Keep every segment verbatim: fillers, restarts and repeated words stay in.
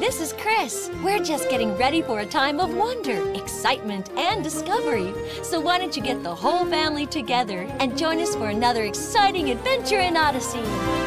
this is Chris. We're just getting ready for a time of wonder, excitement, and discovery. So why don't you get the whole family together and join us for another exciting adventure in Odyssey.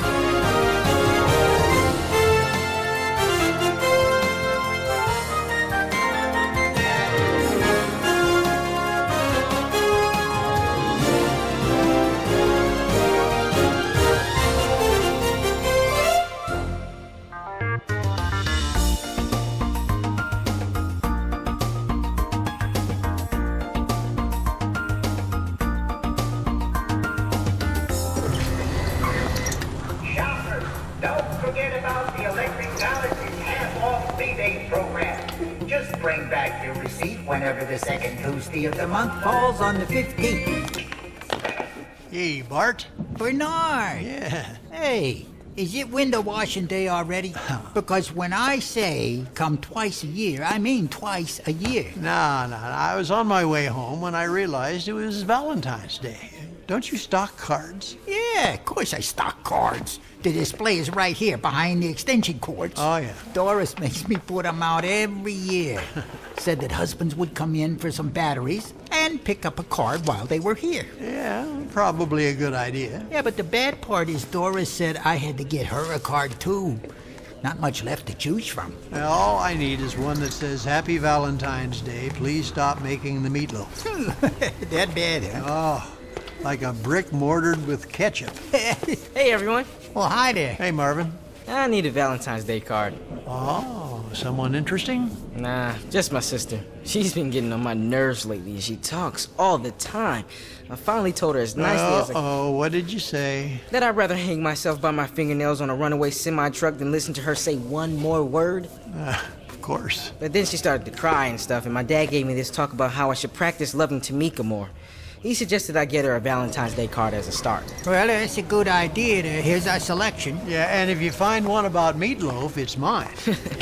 Bring back your receipt whenever the second Tuesday of the month falls on the fifteenth. Hey, Bart. Bernard. Yeah. Hey, is it window washing day already? Because when I say come twice a year, I mean twice a year. No, no, I was on my way home when I realized it was Valentine's Day. Don't you stock cards? Yeah, of course I stock cards. The display is right here behind the extension cords. Oh, yeah. Doris makes me put them out every year. Said that husbands would come in for some batteries and pick up a card while they were here. Yeah, probably a good idea. Yeah, but the bad part is Doris said I had to get her a card, too. Not much left to choose from. Well, all I need is one that says, Happy Valentine's Day. Please stop making the meatloaf. That bad, huh? Oh, like a brick mortared with ketchup. Hey, everyone. Well, hi there. Hey, Marvin. I need a Valentine's Day card. Oh, someone interesting? Nah, just my sister. She's been getting on my nerves lately. She talks all the time. I finally told her as nicely as I... Uh-oh, what did you say? That I'd rather hang myself by my fingernails on a runaway semi-truck than listen to her say one more word. Uh, of course. But then she started to cry and stuff, and my dad gave me this talk about how I should practice loving Tamika more. He suggested I get her a Valentine's Day card as a start. Well, that's a good idea. Here's our selection. Yeah, and if you find one about meatloaf, it's mine.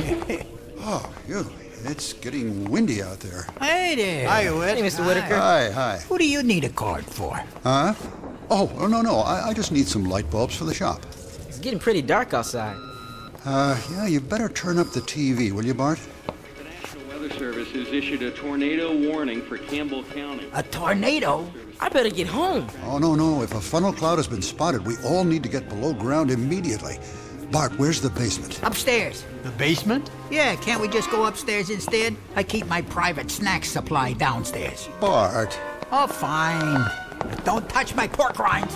Oh, you. It's getting windy out there. Hey there. Hi, Whit. Hey, Mister Whitaker. Hi, hi. Who do you need a card for? Huh? Oh, no, no. I, I just need some light bulbs for the shop. It's getting pretty dark outside. Uh, yeah, you better turn up the T V, will you, Bart? The National Weather Service has issued a tornado warning for Campbell County. A tornado? I better get home. Oh, no, no. If a funnel cloud has been spotted, we all need to get below ground immediately. Bart, where's the basement? Upstairs. The basement? Yeah, can't we just go upstairs instead? I keep my private snack supply downstairs. Bart. Oh, fine. But don't touch my pork rinds.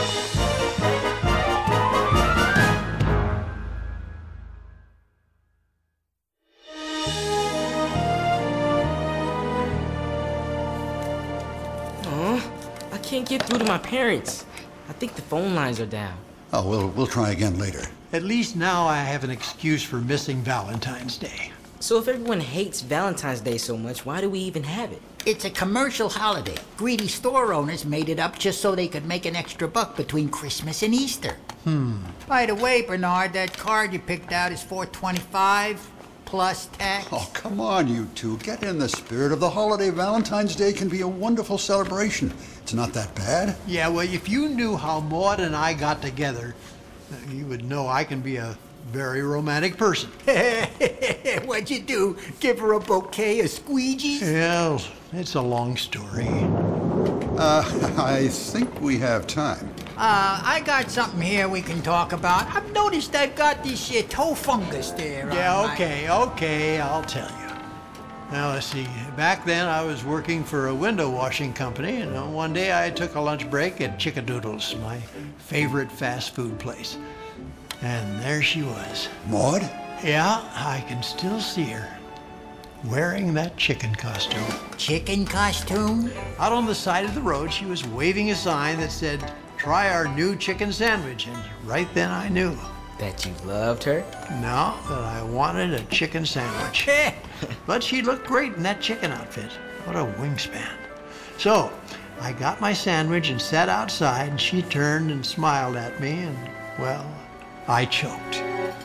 Oh, I can't get through to my parents. I think the phone lines are down. Oh, we'll, we'll try again later. At least now I have an excuse for missing Valentine's Day. So if everyone hates Valentine's Day so much, why do we even have it? It's a commercial holiday. Greedy store owners made it up just so they could make an extra buck between Christmas and Easter. Hmm. By the way, Bernard, that card you picked out is four twenty-five plus tax. Oh, come on, you two. Get in the spirit of the holiday. Valentine's Day can be a wonderful celebration. It's not that bad. Yeah, well, if you knew how Maud and I got together, you would know I can be a very romantic person. What'd you do? Give her a bouquet of squeegees? Well, it's a long story. Uh, I think we have time. Uh, I got something here we can talk about. I've noticed I've got this uh, toe fungus there. Yeah, on my- okay, okay, I'll tell you. Now, let's see. Back then, I was working for a window washing company, and uh, one day I took a lunch break at Chickadoodles, my favorite fast food place. And there she was. Maud? Yeah, I can still see her, wearing that chicken costume. Chicken costume? Out on the side of the road, she was waving a sign that said, "Try our new chicken sandwich," and right then I knew. That you loved her? No, that I wanted a chicken sandwich. But she looked great in that chicken outfit. What a wingspan. So, I got my sandwich and sat outside, and she turned and smiled at me, and, well, I choked.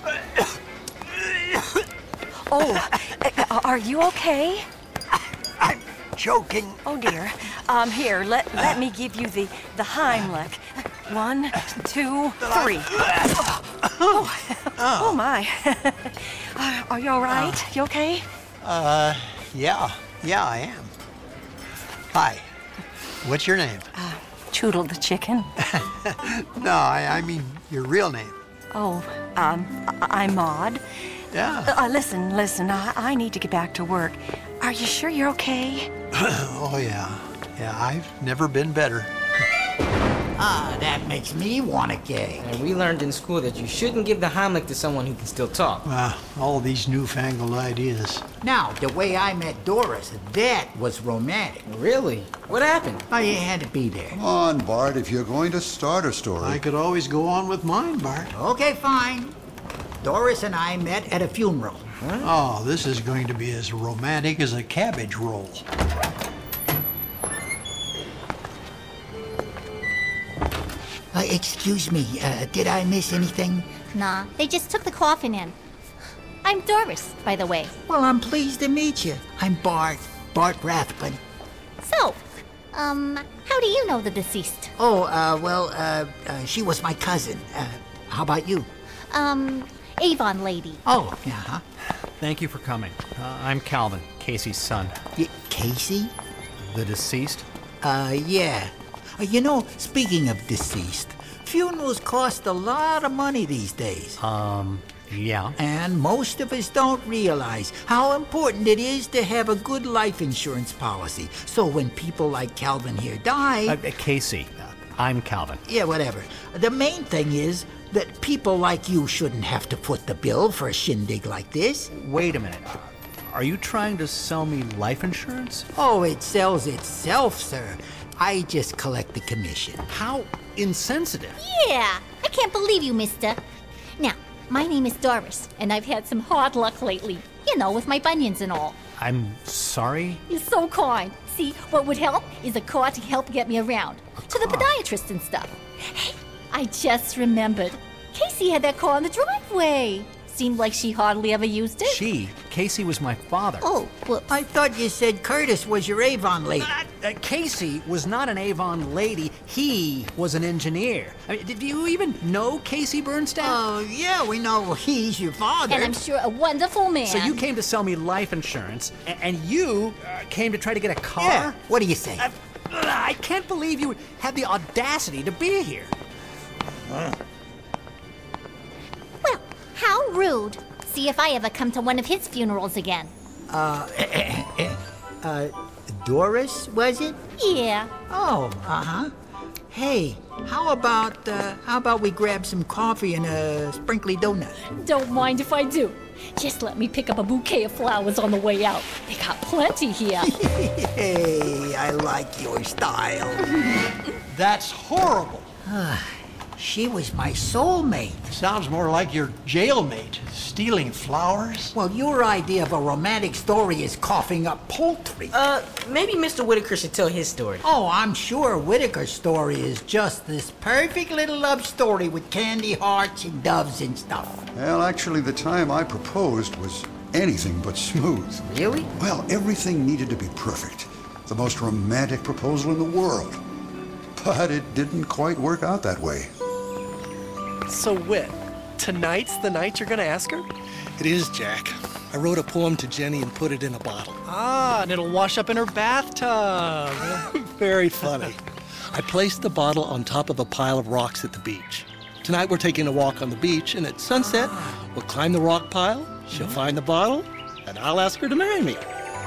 Oh, uh, are you okay? I'm choking. Oh, dear. Um, here, let, let me give you the, the Heimlich. One, two, three. Oh, oh my. uh, are you all right? Uh, you okay? Uh, yeah. Yeah, I am. Hi. What's your name? Uh, Choodle the chicken. No, I, I mean your real name. Oh, um, I- I'm Maud. Yeah. Uh, listen, listen, I-, I need to get back to work. Are you sure you're okay? Oh, yeah. Yeah, I've never been better. Ah, that makes me want a cake. And we learned in school that you shouldn't give the Heimlich to someone who can still talk. Uh, all these newfangled ideas. Now, the way I met Doris, that was romantic. Really? What happened? I had to be there. Come on, Bart, if you're going to start a story. I could always go on with mine, Bart. Okay, fine. Doris and I met at a funeral. Huh? Oh, this is going to be as romantic as a cabbage roll. Uh, excuse me, uh, did I miss anything? Nah, they just took the coffin in. I'm Doris, by the way. Well, I'm pleased to meet you. I'm Bart, Bart Rathbun. So, um, how do you know the deceased? Oh, uh, well, uh, uh, she was my cousin. Uh, how about you? Um, Avon lady. Oh, yeah. Thank you for coming. Uh, I'm Calvin, Casey's son. Y- Casey? The deceased? Uh, yeah. Uh, you know, speaking of deceased, funerals cost a lot of money these days. Um, yeah. And most of us don't realize how important it is to have a good life insurance policy. So when people like Calvin here die... Uh, uh, Casey, uh, I'm Calvin. Yeah, whatever. The main thing is that people like you shouldn't have to foot the bill for a shindig like this. Wait a minute. Are you trying to sell me life insurance? Oh, it sells itself, sir. I just collect the commission. How insensitive. Yeah, I can't believe you, mister. Now, my name is Doris, and I've had some hard luck lately. You know, with my bunions and all. I'm sorry? You're so kind. See, what would help is a car to help get me around. To the podiatrist and stuff. Hey, I just remembered. Casey had that car in the driveway. Seemed like she hardly ever used it. She? Casey was my father. Oh, whoops. I thought you said Curtis was your Avon lady. Uh, uh, Casey was not an Avon lady. He was an engineer. I mean, did you even know Casey Bernstein? Oh, yeah, we know he's your father. And I'm sure a wonderful man. So you came to sell me life insurance, and, and you uh, came to try to get a car? Yeah, what do you say? Uh, I can't believe you had the audacity to be here. Huh. Well, how rude. See if I ever come to one of his funerals again. Uh, uh, Doris, was it? Yeah. Oh, uh-huh. Hey, how about, uh, how about we grab some coffee and a sprinkly donut? Don't mind if I do. Just let me pick up a bouquet of flowers on the way out. They got plenty here. Hey, I like your style. That's horrible. She was my soulmate. Sounds more like your jailmate, stealing flowers. Well, your idea of a romantic story is coughing up poultry. Uh, maybe Mister Whitaker should tell his story. Oh, I'm sure Whitaker's story is just this perfect little love story with candy hearts and doves and stuff. Well, actually, the time I proposed was anything but smooth. Really? Well, everything needed to be perfect. The most romantic proposal in the world. But it didn't quite work out that way. So, Whit, tonight's the night you're gonna ask her? It is, Jack. I wrote a poem to Jenny and put it in a bottle. Ah, and it'll wash up in her bathtub. Very funny. I placed the bottle on top of a pile of rocks at the beach. Tonight we're taking a walk on the beach, and at sunset, we'll climb the rock pile, she'll find the bottle, and I'll ask her to marry me.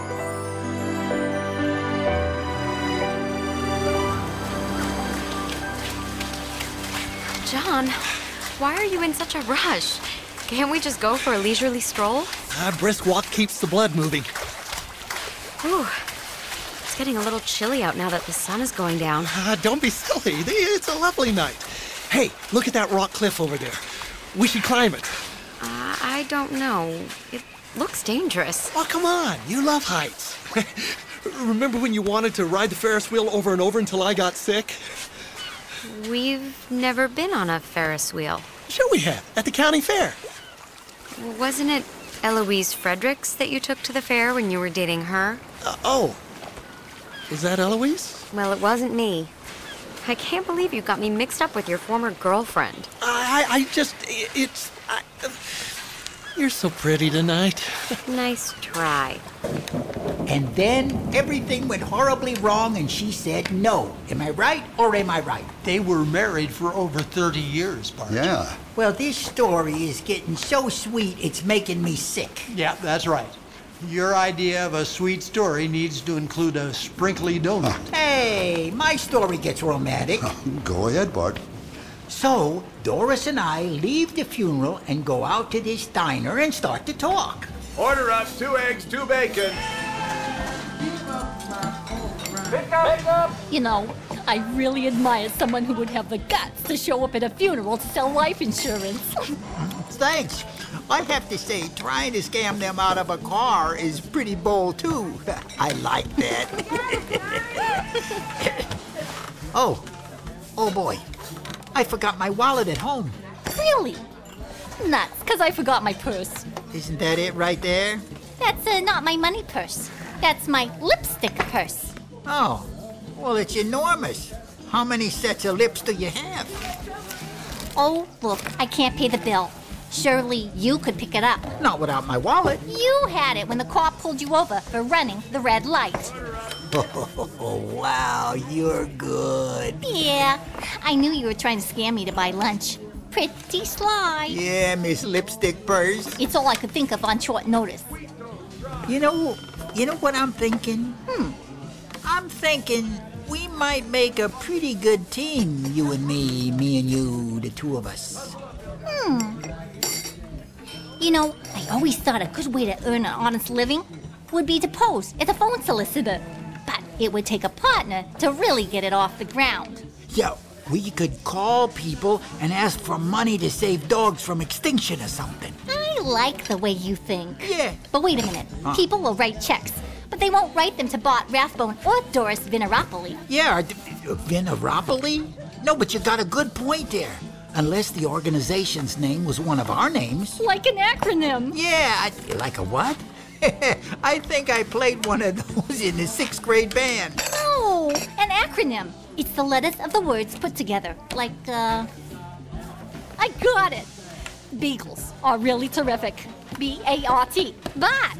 John, why are you in such a rush? Can't we just go for a leisurely stroll? A brisk walk keeps the blood moving. Ooh, it's getting a little chilly out now that the sun is going down. Uh, don't be silly. It's a lovely night. Hey, look at that rock cliff over there. We should climb it. Uh, I don't know. It looks dangerous. Oh, come on. You love heights. Remember when you wanted to ride the Ferris wheel over and over until I got sick? We've never been on a Ferris wheel. Sure we have, at the county fair. Wasn't it Eloise Fredericks that you took to the fair when you were dating her? Uh, oh, was that Eloise? Well, it wasn't me. I can't believe you got me mixed up with your former girlfriend. I, I just, it's, I, you're so pretty tonight. Nice try. And then everything went horribly wrong and she said no. Am I right or am I right? They were married for over thirty years, Bart. Yeah. Well, this story is getting so sweet it's making me sick. Yeah, that's right. Your idea of a sweet story needs to include a sprinkly donut. Hey, my story gets romantic. Go ahead, Bart. So, Doris and I leave the funeral and go out to this diner and start to talk. Order up two eggs, two bacon. You know, I really admire someone who would have the guts to show up at a funeral to sell life insurance. Thanks. I have to say, trying to scam them out of a car is pretty bold, too. I like that. oh, oh boy. I forgot my wallet at home. Really? Nuts, because I forgot my purse. Isn't that it right there? That's uh, not my money purse. That's my lipstick purse. Oh, well, it's enormous. How many sets of lips do you have? Oh, look, I can't pay the bill. Surely you could pick it up. Not without my wallet. You had it when the cop pulled you over for running the red light. Oh, wow, you're good. Yeah, I knew you were trying to scam me to buy lunch. Pretty sly. Yeah, Miss Lipstick Purse. It's all I could think of on short notice. You know, you know what I'm thinking? Hmm. I'm thinking we might make a pretty good team, you and me, me and you, the two of us. Hmm. You know, I always thought a good way to earn an honest living would be to pose as a phone solicitor. But it would take a partner to really get it off the ground. Yeah, we could call people and ask for money to save dogs from extinction or something. I like the way you think. Yeah. But wait a minute. Huh? People will write checks, but they won't write them to Bart Rathbone or Doris Vinaropoli. Yeah, Vinaropoli? No, but you got a good point there. Unless the organization's name was one of our names. Like an acronym. Yeah, I, like a what? I think I played one of those in the sixth grade band. Oh, an acronym. It's the letters of the words put together. Like, uh... I got it. Beagles are really terrific. B A R T. Bart.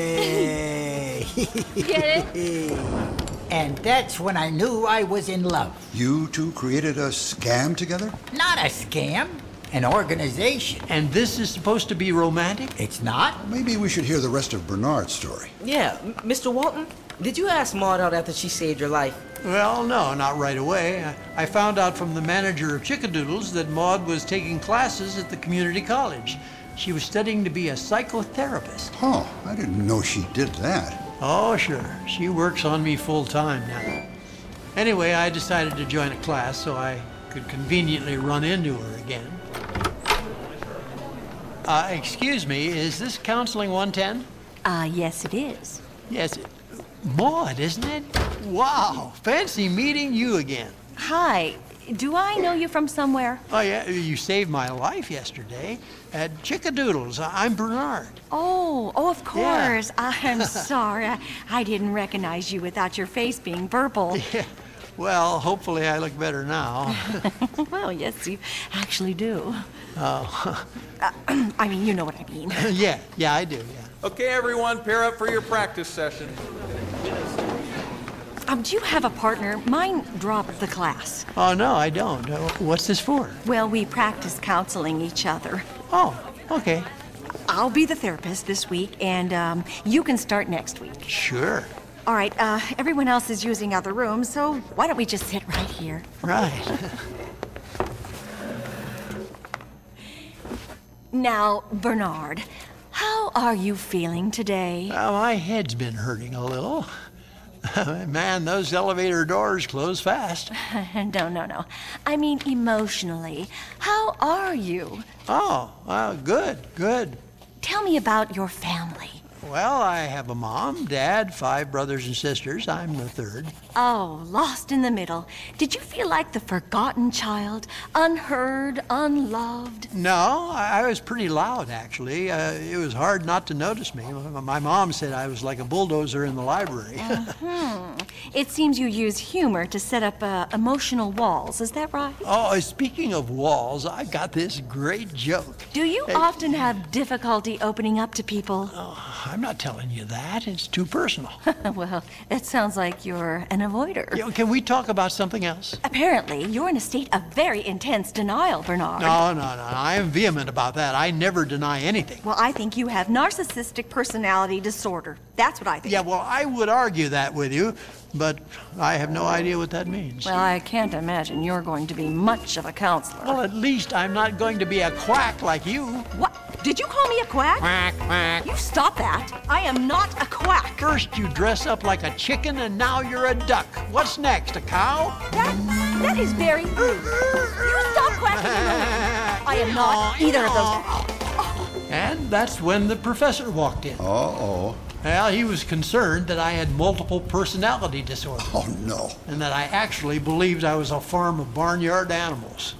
Hey. Get it? And that's when I knew I was in love. You two created a scam together? Not a scam. An organization. And this is supposed to be romantic? It's not. Maybe we should hear the rest of Bernard's story. Yeah, M- Mister Walton, did you ask Maud out after she saved your life? Well, no, not right away. I, I found out from the manager of Chickadoodles that Maud was taking classes at the community college. She was studying to be a psychotherapist. Oh, I didn't know she did that. Oh, sure. She works on me full time now. Anyway, I decided to join a class so I could conveniently run into her again. Uh, excuse me, is this Counseling one ten? Uh, yes, it is. Yes. Maud, isn't it? Wow, fancy meeting you again. Hi. Do I know you from somewhere? Oh, yeah, you saved my life yesterday at Chickadoodles. I'm Bernard. Oh, oh, of course. Yeah. I'm sorry. I, I didn't recognize you without your face being purple. Yeah. Well, hopefully I look better now. Well, yes, you actually do. Oh. uh, I mean, you know what I mean. yeah, yeah, I do, yeah. Okay, everyone, pair up for your practice session. Um, do you have a partner? Mine dropped the class. Oh, no, I don't. Uh, what's this for? Well, we practice counseling each other. Oh, okay. I'll be the therapist this week, and um, you can start next week. Sure. All right, uh, everyone else is using other rooms, so why don't we just sit right here? Right. Now, Bernard, how are you feeling today? Well, my head's been hurting a little. Man, those elevator doors close fast. no, no, no. I mean emotionally. How are you? Oh, well, good, good. Tell me about your family. Well, I have a mom, dad, five brothers and sisters. I'm the third. Oh, lost in the middle. Did you feel like the forgotten child? Unheard, unloved? No, I I was pretty loud, actually. Uh, it was hard not to notice me. My mom said I was like a bulldozer in the library. Hmm. It seems you use humor to set up uh, emotional walls. Is that right? Oh, speaking of walls, I got this great joke. Do you Hey. often have difficulty opening up to people? Oh, I'm not telling you that. It's too personal. Well, it sounds like you're an avoider. You know, can we talk about something else? Apparently, you're in a state of very intense denial, Bernard. No, no, no. I am vehement about that. I never deny anything. Well, I think you have narcissistic personality disorder. That's what I think. Yeah, well, I would argue that with you, but I have no idea what that means. Well, I can't imagine you're going to be much of a counselor. Well, at least I'm not going to be a quack like you. What? Did you call me a quack? Quack, quack. You stop that. I am not a quack. First you dress up like a chicken, and now you're a duck. What's next, a cow? That, that is very rude. You stop quacking alone. I am not either of those. And that's when the professor walked in. Uh-oh. Well, he was concerned that I had multiple personality disorder. Oh, no. And that I actually believed I was a farm of barnyard animals.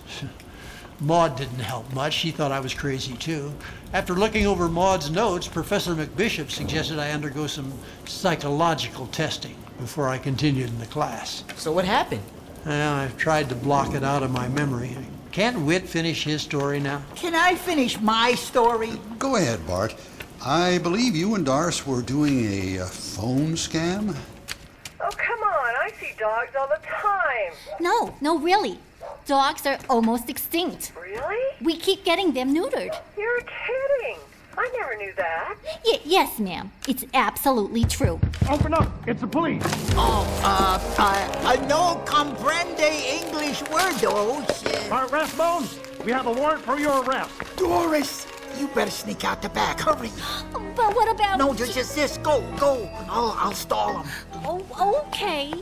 Maud didn't help much. She thought I was crazy, too. After looking over Maud's notes, Professor McBishop suggested I undergo some psychological testing before I continued in the class. So what happened? Well, I've tried to block it out of my memory. Can't Whit finish his story now? Can I finish my story? Go ahead, Bart. I believe you and Doris were doing a uh, phone scam? Oh, come on. I see dogs all the time. No, no, really. Dogs are almost extinct. Really? We keep getting them neutered. You're kidding. I never knew that. Y- yes, ma'am. It's absolutely true. Open up. It's the police. Oh, uh, uh, uh no comprende English wordos. Bart Rathbone, we have a warrant for your arrest. Doris, you better sneak out the back. Hurry. But what about... No, just, just this. Go, go. I'll, I'll stall him. Oh, okay.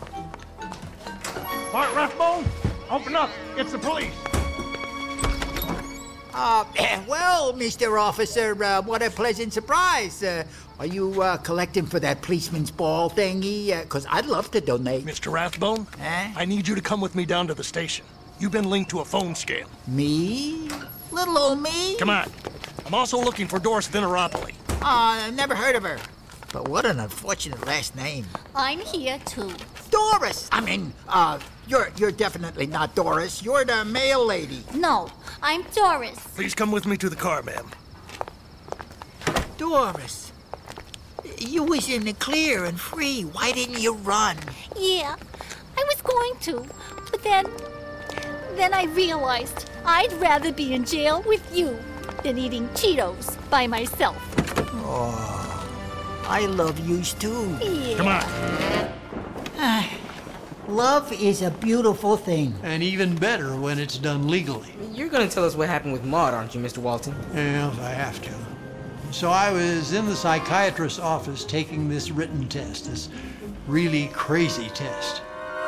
Bart Rathbone, open up. It's the police. Uh, well, Mister Officer, uh, what a pleasant surprise. Uh, are you uh, collecting for that policeman's ball thingy? Because uh, I'd love to donate. Mister Rathbone, eh? I need you to come with me down to the station. You've been linked to a phone scam. Me? Little old me? Come on. I'm also looking for Doris Veneropoli. Uh, never heard of her. But what an unfortunate last name. I'm here, too. Doris! I mean, uh, you're you're definitely not Doris. You're the mail lady. No, I'm Doris. Please come with me to the car, ma'am. Doris, you was in the clear and free. Why didn't you run? Yeah, I was going to, but then... Then I realized I'd rather be in jail with you than eating Cheetos by myself. Oh, I love yous too. Yeah. Come on. Love is a beautiful thing. And even better when it's done legally. You're gonna tell us what happened with Maud, aren't you, Mister Walton? Yeah, if I have to. So I was in the psychiatrist's office taking this written test, this really crazy test.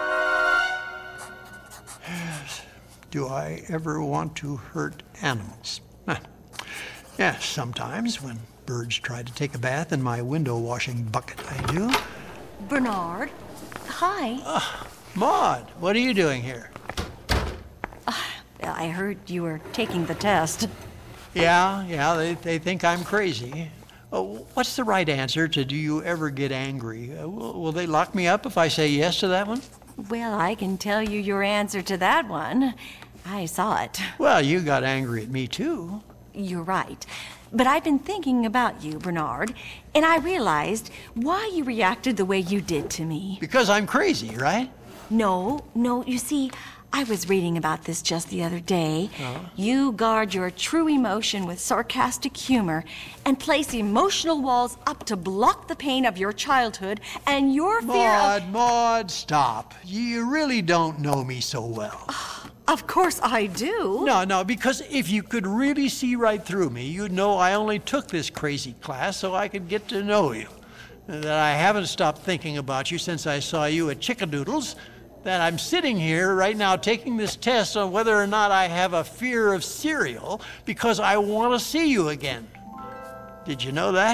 Do I ever want to hurt animals? Huh. Yes, sometimes when birds try to take a bath in my window washing bucket, I do. Bernard, hi. Uh, Maud, what are you doing here? Uh, I heard you were taking the test. Yeah, yeah, they, they think I'm crazy. Oh, what's the right answer to do you ever get angry? Uh, will, will they lock me up if I say yes to that one? Well, I can tell you your answer to that one. I saw it. Well, you got angry at me, too. You're right. But I've been thinking about you, Bernard, and I realized why you reacted the way you did to me. Because I'm crazy, right? No, no, you see, I was reading about this just the other day. Uh-huh. You guard your true emotion with sarcastic humor and place emotional walls up to block the pain of your childhood and your fear Maud, of... Maud, stop. You really don't know me so well. Of course I do. No, no, because if you could really see right through me, you'd know I only took this crazy class so I could get to know you. That I haven't stopped thinking about you since I saw you at Chickadoodles. That I'm sitting here right now taking this test on whether or not I have a fear of cereal because I want to see you again. Did you know that?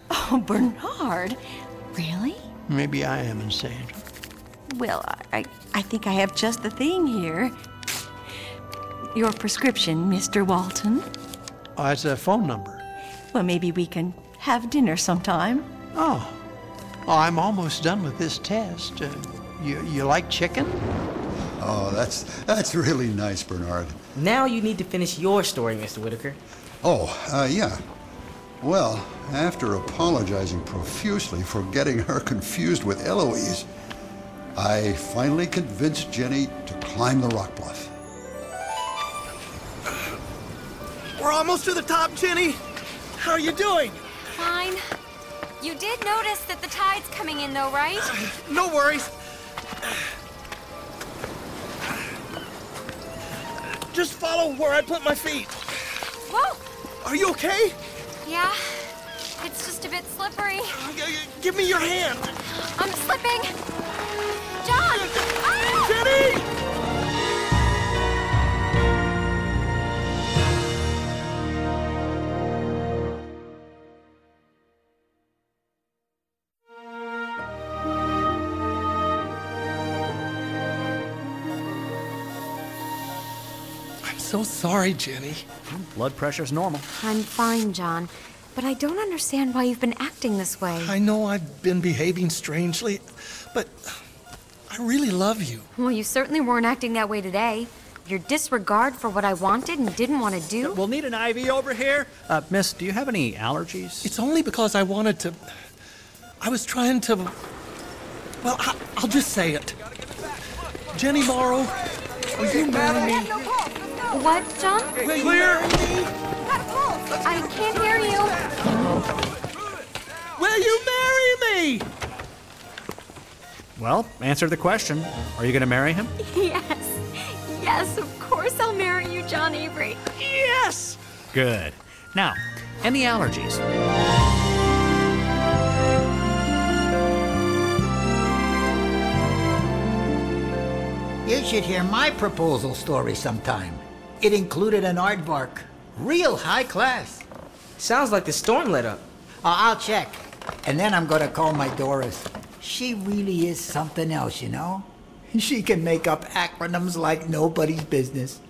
Oh, Bernard. Really? Maybe I am insane. Well, I, I think I have just the thing here. Your prescription, Mister Walton. Oh, it's a phone number. Well, maybe we can have dinner sometime. Oh. Well, I'm almost done with this test. Uh, you, you like chicken? Oh, that's that's really nice, Bernard. Now you need to finish your story, Mister Whitaker. Oh, uh, yeah. Well, after apologizing profusely for getting her confused with Eloise, I finally convinced Jenny to climb the rock bluff. We're almost to the top, Jenny. How are you doing? Fine. You did notice that the tide's coming in, though, right? No worries. Just follow where I put my feet. Whoa! Are you okay? Yeah. It's just a bit slippery. Give me your hand. I'm slipping. John! Ah! Jenny! So sorry, Jenny. Blood pressure's normal. I'm fine, John. But I don't understand why you've been acting this way. I know I've been behaving strangely, but I really love you. Well, you certainly weren't acting that way today. Your disregard for what I wanted and didn't want to do. We'll need an I V over here. Uh, miss, do you have any allergies? It's only because I wanted to... I was trying to... Well, I, I'll just say it. Jenny Morrow, will you marry me? What, John? Clear! I can't hear you. Will you marry me? Well, answer the question. Are you going to marry him? Yes. Yes, of course I'll marry you, John Avery. Yes! Good. Now, any allergies? You should hear my proposal story sometime. It included an aardvark. Real high class. Sounds like the storm let up. Uh, I'll check. And then I'm gonna call my Doris. She really is something else, you know? She can make up acronyms like nobody's business.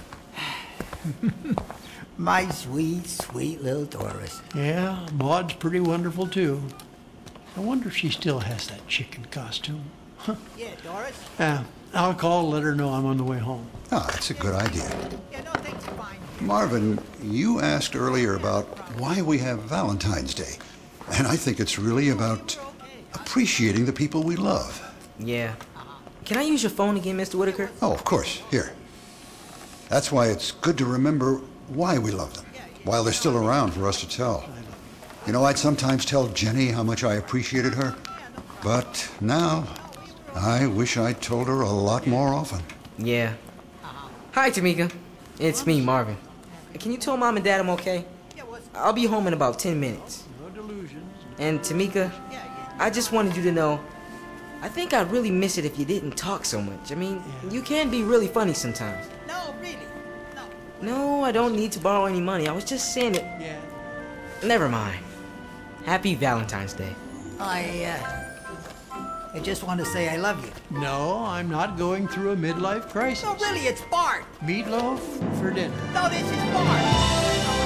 My sweet, sweet little Doris. Yeah, Maud's pretty wonderful, too. I wonder if she still has that chicken costume. Yeah, Doris? Yeah, I'll call, let her know I'm on the way home. Oh, that's a good idea. Yeah, no, thanks, fine. Marvin, you asked earlier about why we have Valentine's Day. And I think it's really about appreciating the people we love. Yeah. Can I use your phone again, Mister Whitaker? Oh, of course. Here. That's why it's good to remember why we love them, while they're still around for us to tell. You know, I'd sometimes tell Jenny how much I appreciated her, but now I wish I'd told her a lot more often. Yeah. Hi, Tamika. It's me, Marvin. Can you tell Mom and Dad I'm okay? I'll be home in about ten minutes. And Tamika, I just wanted you to know, I think I'd really miss it if you didn't talk so much. I mean, you can be really funny sometimes. No, really. No, I don't need to borrow any money. I was just saying it. Yeah. Never mind. Happy Valentine's Day. I, uh... I just want to say I love you. No, I'm not going through a midlife crisis. No, really, it's Bart. Meatloaf for dinner. No, this is Bart.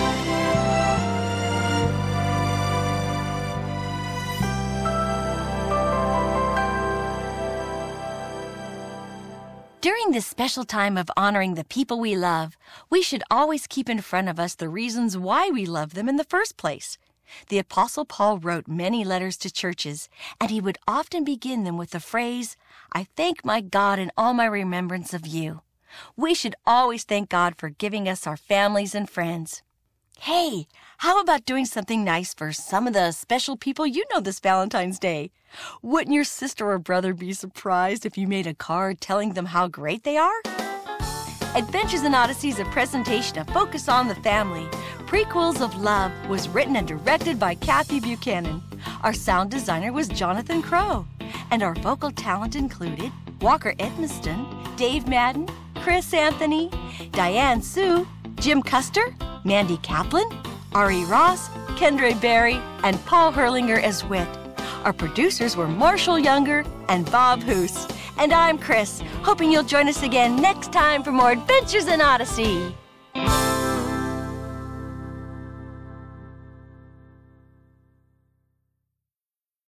During this special time of honoring the people we love, we should always keep in front of us the reasons why we love them in the first place. The Apostle Paul wrote many letters to churches, and he would often begin them with the phrase, "I thank my God in all my remembrance of you." We should always thank God for giving us our families and friends. Hey, how about doing something nice for some of the special people you know this Valentine's Day? Wouldn't your sister or brother be surprised if you made a card telling them how great they are? Adventures in Odyssey is a presentation of Focus on the Family. Prequels of Love was written and directed by Kathy Buchanan. Our sound designer was Jonathan Crow. And our vocal talent included Walker Edmiston, Dave Madden, Chris Anthony, Diane Sue, Jim Custer, Mandy Kaplan, Ari Ross, Kendra Barry and Paul Hurlinger as Whit. Our producers were Marshall Younger and Bob Hoose. And I'm Chris, hoping you'll join us again next time for more Adventures in Odyssey.